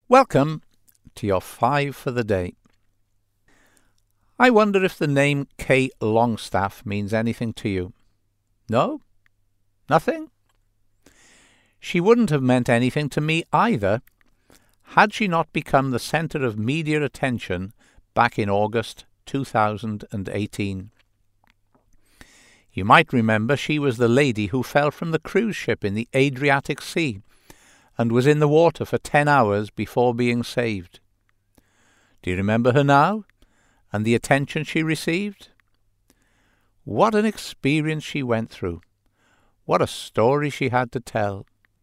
Welcome to your 5 for the day. I wonder if the name Kay Longstaff means anything to you. No? Nothing? She wouldn't have meant anything to me either, had she not become the centre of media attention back in August 2018. You might remember she was the lady who fell from the cruise ship in the Adriatic Sea and was in the water for 10 hours before being saved. Do you remember her now, and the attention she received? What an experience she went through. What a story she had to tell.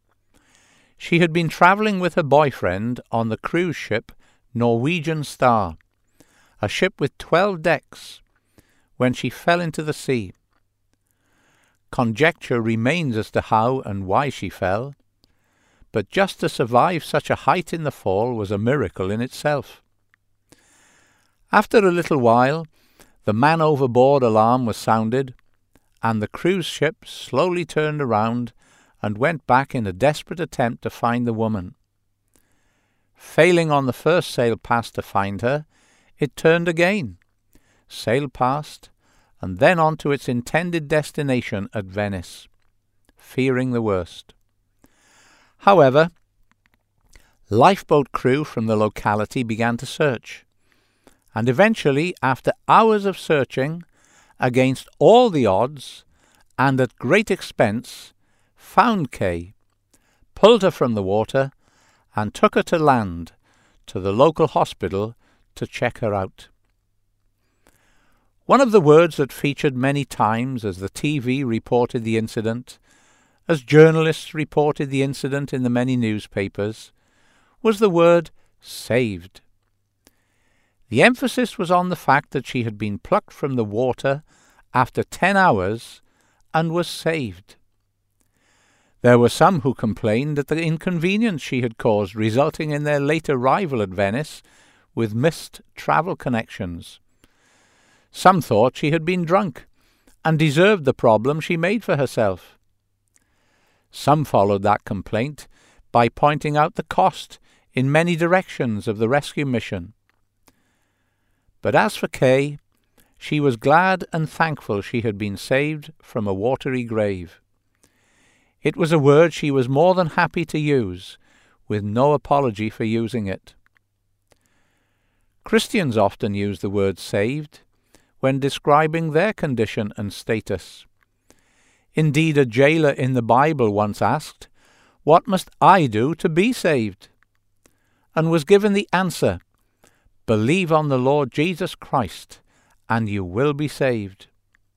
She had been travelling with her boyfriend on the cruise ship Norwegian Star, a ship with 12 decks, when she fell into the sea. Conjecture remains as to how and why she fell, but just to survive such a height in the fall was a miracle in itself. After a little while, the man overboard alarm was sounded, and the cruise ship slowly turned around and went back in a desperate attempt to find the woman. Failing on the first sail past to find her, it turned again, sailed past, and then on to its intended destination at Venice, fearing the worst. However, lifeboat crew from the locality began to search, and eventually, after hours of searching, against all the odds, and at great expense, found Kay, pulled her from the water, and took her to land, to the local hospital, to check her out. One of the words that featured many times as the TV reported the incident, as journalists reported the incident in the many newspapers, was the word saved. The emphasis was on the fact that she had been plucked from the water after 10 hours and was saved. There were some who complained at the inconvenience she had caused, resulting in their late arrival at Venice with missed travel connections. Some thought she had been drunk and deserved the problem she made for herself. Some followed that complaint by pointing out the cost in many directions of the rescue mission. But as for Kay, she was glad and thankful she had been saved from a watery grave. It was a word she was more than happy to use, with no apology for using it. Christians often use the word saved when describing their condition and status. Indeed, a jailer in the Bible once asked, "What must I do to be saved?" and was given the answer, "Believe on the Lord Jesus Christ, and you will be saved."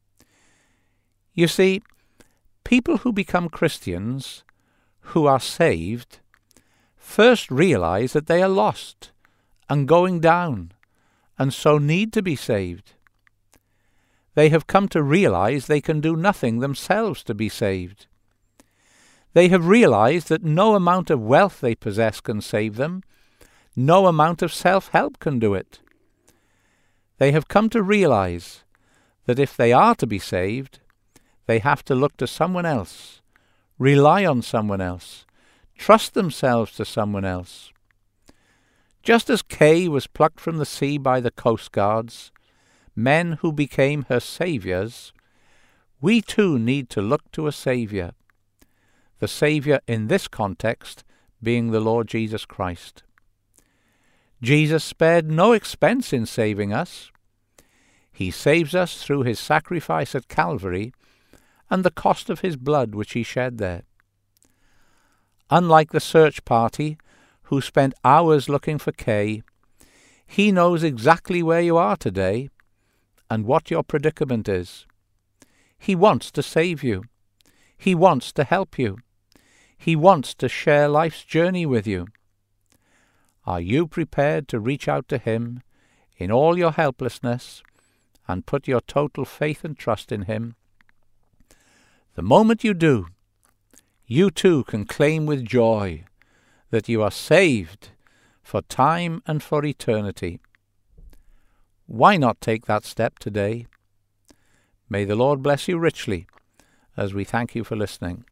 You see, people who become Christians, who are saved, first realize that they are lost and going down, and so need to be saved. They have come to realize they can do nothing themselves to be saved. They have realized that no amount of wealth they possess can save them. No amount of self-help can do it. They have come to realize that if they are to be saved, they have to look to someone else, rely on someone else, trust themselves to someone else. Just as Kay was plucked from the sea by the coast guards, men who became her saviours, we too need to look to a saviour, the saviour in this context being the Lord Jesus Christ. Jesus spared no expense in saving us. He saves us through his sacrifice at Calvary and the cost of his blood which he shed there. Unlike the search party who spent hours looking for Kay, he knows exactly where you are today and what your predicament is. He wants to save you. He wants to help you. He wants to share life's journey with you. Are you prepared to reach out to him in all your helplessness and put your total faith and trust in him? The moment you do, you too can claim with joy that you are saved for time and for eternity. Why not take that step today? May the Lord bless you richly as we thank you for listening.